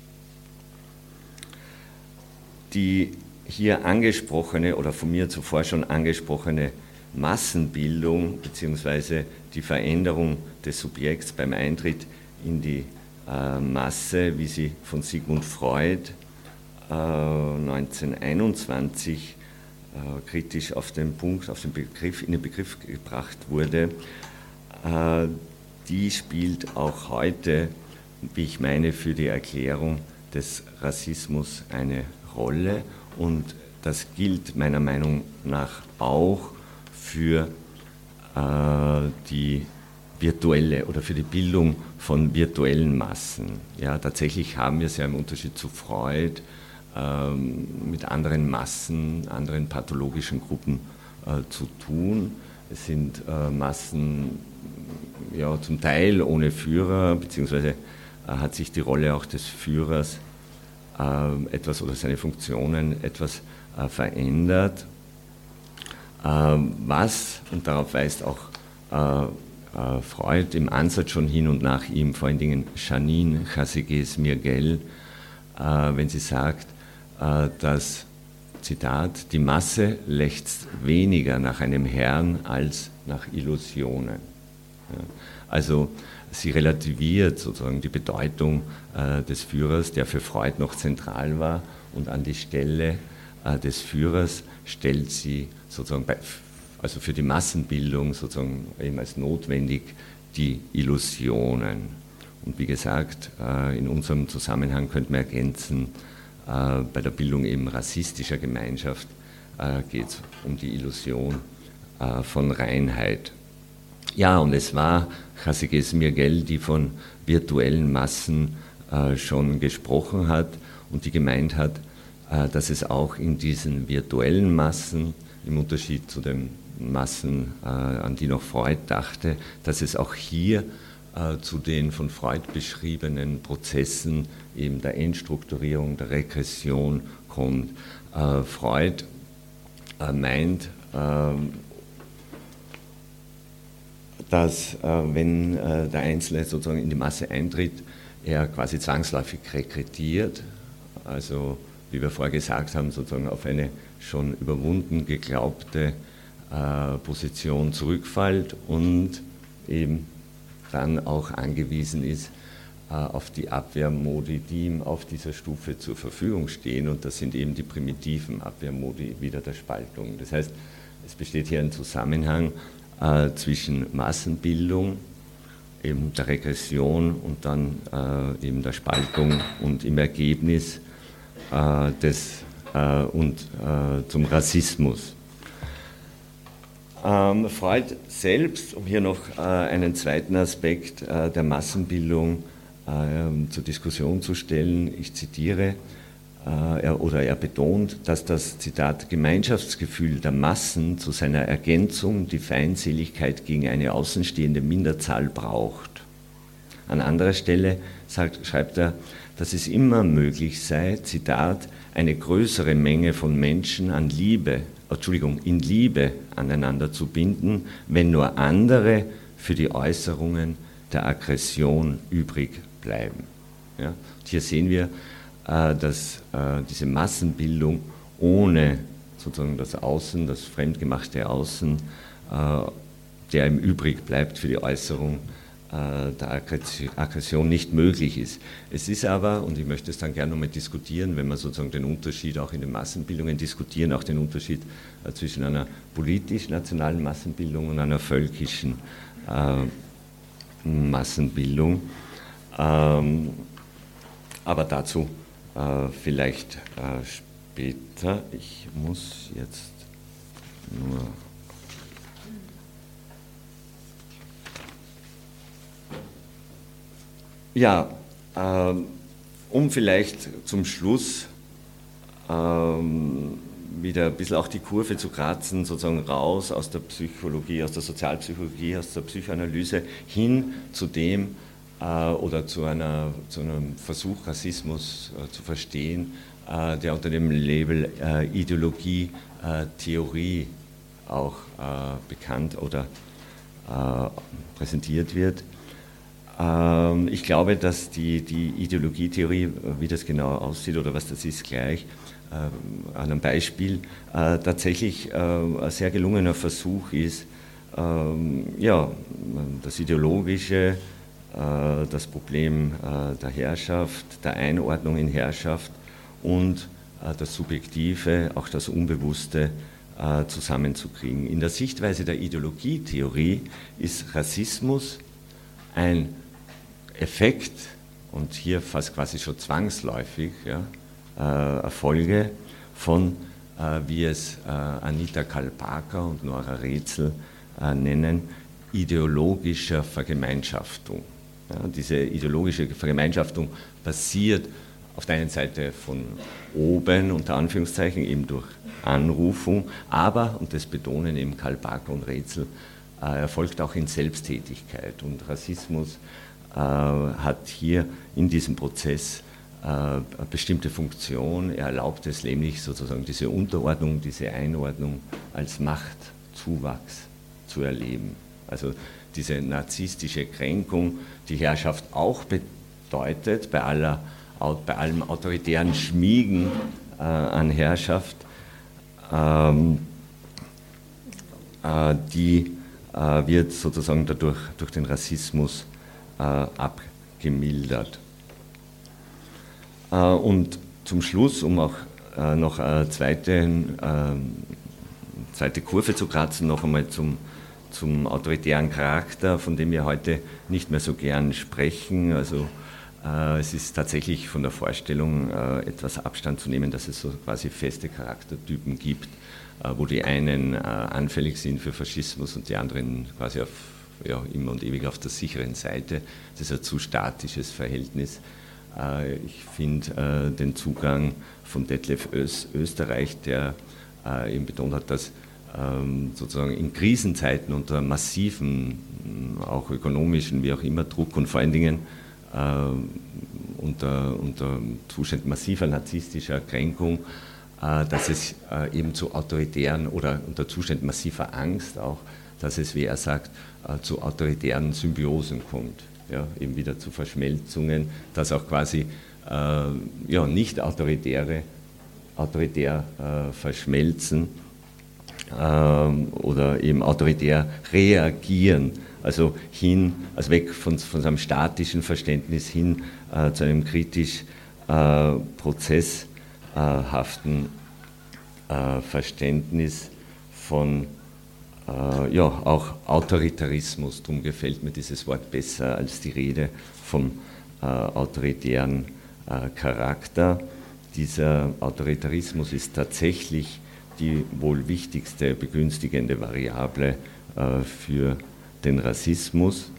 Die hier angesprochene oder von mir zuvor schon angesprochene Massenbildung bzw. die Veränderung des Subjekts beim Eintritt in die äh, Masse, wie sie von Sigmund Freud äh, neunzehnhunderteinundzwanzig äh, kritisch auf den Punkt, auf den Begriff, in den Begriff gebracht wurde, äh, die spielt auch heute, wie ich meine, für die Erklärung des Rassismus eine Rolle, und das gilt meiner Meinung nach auch für äh, die virtuelle oder für die Bildung von virtuellen Massen. Ja, tatsächlich haben wir es ja im Unterschied zu Freud ähm, mit anderen Massen, anderen pathologischen Gruppen äh, zu tun. Es sind äh, Massen, ja, zum Teil ohne Führer, beziehungsweise äh, hat sich die Rolle auch des Führers äh, etwas oder seine Funktionen etwas äh, verändert. Äh, was, und darauf weist auch äh, äh, Freud im Ansatz schon hin und nach ihm, vor allen Dingen Janine Jassigues-Mirguel, äh, wenn sie sagt, äh, dass, Zitat, die Masse lechzt weniger nach einem Herrn als nach Illusionen. Ja, also sie relativiert sozusagen die Bedeutung äh, des Führers, der für Freud noch zentral war, und an die Stelle äh, des Führers stellt sie sozusagen bei, also für die Massenbildung sozusagen eben als notwendig die Illusionen. Und wie gesagt, äh, in unserem Zusammenhang könnte man ergänzen, äh, bei der Bildung eben rassistischer Gemeinschaft äh, geht es um die Illusion äh, von Reinheit. Ja, und es war Jászegez Miguel, die von virtuellen Massen äh, schon gesprochen hat und die gemeint hat, äh, dass es auch in diesen virtuellen Massen, im Unterschied zu den Massen, äh, an die noch Freud dachte, dass es auch hier äh, zu den von Freud beschriebenen Prozessen eben der Entstrukturierung, der Regression kommt. Äh, Freud äh, meint, äh, dass äh, wenn äh, der Einzelne sozusagen in die Masse eintritt, er quasi zwangsläufig regrediert, also wie wir vorher gesagt haben, sozusagen auf eine schon überwunden geglaubte äh, Position zurückfällt und eben dann auch angewiesen ist äh, auf die Abwehrmodi, die ihm auf dieser Stufe zur Verfügung stehen, und das sind eben die primitiven Abwehrmodi wieder der Spaltung. Das heißt, es besteht hier ein Zusammenhang äh, zwischen Massenbildung, eben der Regression und dann äh, eben der Spaltung und im Ergebnis äh, des äh, und äh, zum Rassismus. Ähm, Freud selbst, um hier noch äh, einen zweiten Aspekt äh, der Massenbildung äh, zur Diskussion zu stellen, ich zitiere, äh, er, oder er betont, dass das, Zitat, Gemeinschaftsgefühl der Massen zu seiner Ergänzung die Feindseligkeit gegen eine außenstehende Minderzahl braucht. An anderer Stelle sagt, schreibt er, dass es immer möglich sei, Zitat, eine größere Menge von Menschen an Liebe, Entschuldigung, in Liebe aneinander zu binden, wenn nur andere für die Äußerungen der Aggression übrig bleiben. Ja? Und hier sehen wir, äh, dass äh, diese Massenbildung ohne sozusagen das Außen, das fremdgemachte Außen, äh, der ihm übrig bleibt für die Äußerung der Aggression nicht möglich ist. Es ist aber, und ich möchte es dann gerne nochmal diskutieren, wenn wir sozusagen den Unterschied auch in den Massenbildungen diskutieren, auch den Unterschied zwischen einer politisch-nationalen Massenbildung und einer völkischen äh, Massenbildung. Ähm, aber dazu äh, vielleicht äh, später. Ich muss jetzt nur... Ja, äh, um vielleicht zum Schluss ähm, wieder ein bisschen auch die Kurve zu kratzen, sozusagen raus aus der Psychologie, aus der Sozialpsychologie, aus der Psychoanalyse hin zu dem äh, oder zu, einer, zu einem Versuch, Rassismus äh, zu verstehen, äh, der unter dem Label äh, Ideologie, äh, Theorie auch äh, bekannt oder äh, präsentiert wird. Ich glaube, dass die, die Ideologietheorie, wie das genau aussieht oder was das ist, gleich äh, an einem Beispiel äh, tatsächlich äh, ein sehr gelungener Versuch ist, äh, ja, das Ideologische, äh, das Problem äh, der Herrschaft, der Einordnung in Herrschaft und äh, das Subjektive, auch das Unbewusste äh, zusammenzukriegen. In der Sichtweise der Ideologietheorie ist Rassismus ein Effekt, und hier fast quasi schon zwangsläufig, ja, äh, Erfolge von, äh, wie es äh, Anita Kalpaker und Nora Rätzel äh, nennen, ideologischer Vergemeinschaftung. Ja, diese ideologische Vergemeinschaftung basiert auf der einen Seite von oben, unter Anführungszeichen, eben durch Anrufung, aber, und das betonen eben Kalpaker und Rätzel, äh, erfolgt auch in Selbsttätigkeit, und Rassismus äh, hat hier in diesem Prozess äh, eine bestimmte Funktion. Er erlaubt es nämlich sozusagen diese Unterordnung, diese Einordnung als Machtzuwachs zu erleben. Also diese narzisstische Kränkung, die Herrschaft auch bedeutet, bei, aller, bei allem autoritären Schmiegen äh, an Herrschaft, ähm, äh, die äh, wird sozusagen dadurch durch den Rassismus äh, abgemildert. Äh, und zum Schluss, um auch äh, noch eine zweite, äh, zweite Kurve zu kratzen, noch einmal zum, zum autoritären Charakter, von dem wir heute nicht mehr so gern sprechen. Also Äh, es ist tatsächlich von der Vorstellung äh, etwas Abstand zu nehmen, dass es so quasi feste Charaktertypen gibt, äh, wo die einen äh, anfällig sind für Faschismus und die anderen quasi auf, ja, immer und ewig auf der sicheren Seite. Das ist ein zu statisches Verhältnis. Äh, ich finde äh, den Zugang von Detlef Ös, Österreich, der äh, eben betont hat, dass ähm, sozusagen in Krisenzeiten unter massiven, auch ökonomischen, wie auch immer, Druck und vor allen Dingen Uh, unter, unter Zuständen massiver narzisstischer Kränkung, uh, dass es uh, eben zu autoritären oder unter Zuständen massiver Angst auch, dass es, wie er sagt, uh, zu autoritären Symbiosen kommt, ja, eben wieder zu Verschmelzungen, dass auch quasi uh, ja, nicht autoritäre autoritär uh, verschmelzen uh, oder eben autoritär reagieren. Also hin, also weg von, von seinem statischen Verständnis hin äh, zu einem kritisch äh, prozesshaften äh, Verständnis von äh, ja, auch Autoritarismus. Darum gefällt mir dieses Wort besser als die Rede vom äh, autoritären äh, Charakter. Dieser Autoritarismus ist tatsächlich die wohl wichtigste begünstigende Variable äh, für den Rassismus.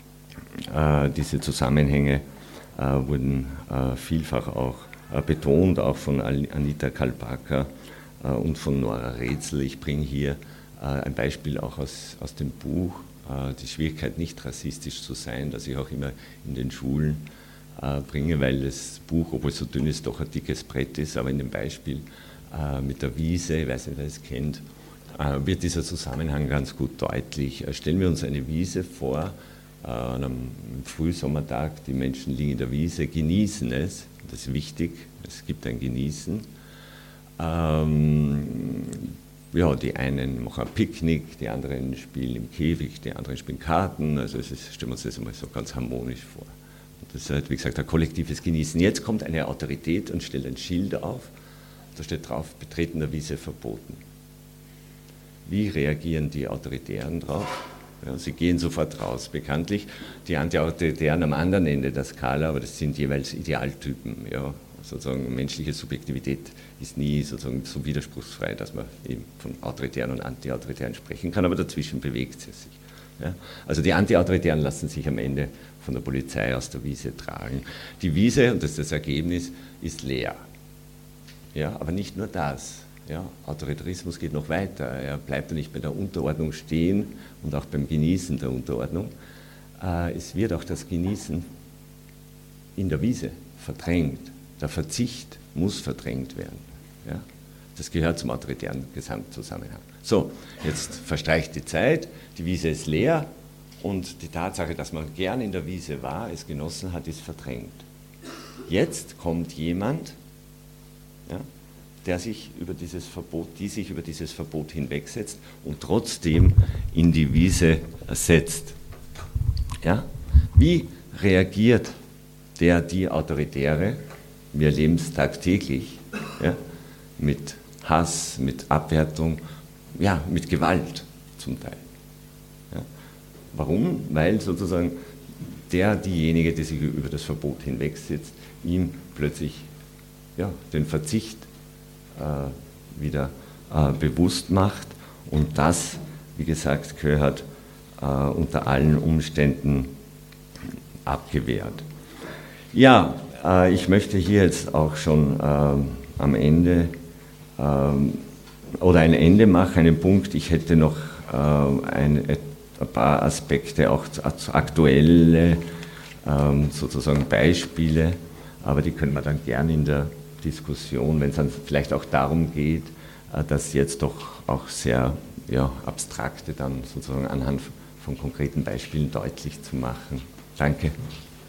Äh, diese Zusammenhänge äh, wurden äh, vielfach auch äh, betont, auch von Anita Kalbaka äh, und von Nora Rätsel. Ich bringe hier äh, ein Beispiel auch aus, aus dem Buch, äh, die Schwierigkeit, nicht rassistisch zu sein, das ich auch immer in den Schulen äh, bringe, weil das Buch, obwohl es so dünn ist, doch ein dickes Brett ist, aber in dem Beispiel äh, mit der Wiese, ich weiß nicht, wer es kennt, wird dieser Zusammenhang ganz gut deutlich. Stellen wir uns eine Wiese vor, an einem Frühsommertag, die Menschen liegen in der Wiese, genießen es, das ist wichtig, es gibt ein Genießen. Ähm, ja, die einen machen ein Picknick, die anderen spielen im Käfig, die anderen spielen Karten, also es ist, stellen wir uns das einmal so ganz harmonisch vor. Und das ist halt, wie gesagt, ein kollektives Genießen. Jetzt kommt eine Autorität und stellt ein Schild auf, da steht drauf, Betreten der Wiese verboten. Wie reagieren die Autoritären drauf? Ja, sie gehen sofort raus. Bekanntlich die Antiautoritären am anderen Ende der Skala, aber das sind jeweils Idealtypen. Ja. Sozusagen menschliche Subjektivität ist nie sozusagen so widerspruchsfrei, dass man eben von Autoritären und Antiautoritären sprechen kann, aber dazwischen bewegt sie sich. Ja. Also die Antiautoritären lassen sich am Ende von der Polizei aus der Wiese tragen. Die Wiese, und das ist das Ergebnis, ist leer. Ja, aber nicht nur das. Ja, Autoritarismus geht noch weiter. Er bleibt ja nicht bei der Unterordnung stehen und auch beim Genießen der Unterordnung. Äh, es wird auch das Genießen in der Wiese verdrängt. Der Verzicht muss verdrängt werden. Ja? Das gehört zum autoritären Gesamtzusammenhang. So, jetzt verstreicht die Zeit, die Wiese ist leer und die Tatsache, dass man gern in der Wiese war, es genossen hat, ist verdrängt. Jetzt kommt jemand, ja, der sich über dieses Verbot, die sich über dieses Verbot hinwegsetzt und trotzdem in die Wiese setzt. Ja? Wie reagiert der, die Autoritäre? Wir erleben es tagtäglich, ja? Mit Hass, mit Abwertung, ja, mit Gewalt zum Teil. Ja? Warum? Weil sozusagen der, diejenige, die sich über das Verbot hinwegsetzt, ihm plötzlich ja, den Verzicht wieder äh, bewusst macht und das, wie gesagt, gehört äh, unter allen Umständen abgewehrt. Ja, äh, ich möchte hier jetzt auch schon äh, am Ende äh, oder ein Ende machen, einen Punkt. Ich hätte noch äh, ein, ein paar Aspekte, auch aktuelle äh, sozusagen Beispiele, aber die können wir dann gerne in der Diskussion, wenn es dann vielleicht auch darum geht, das jetzt doch auch sehr ja, abstrakte dann sozusagen anhand von konkreten Beispielen deutlich zu machen. Danke.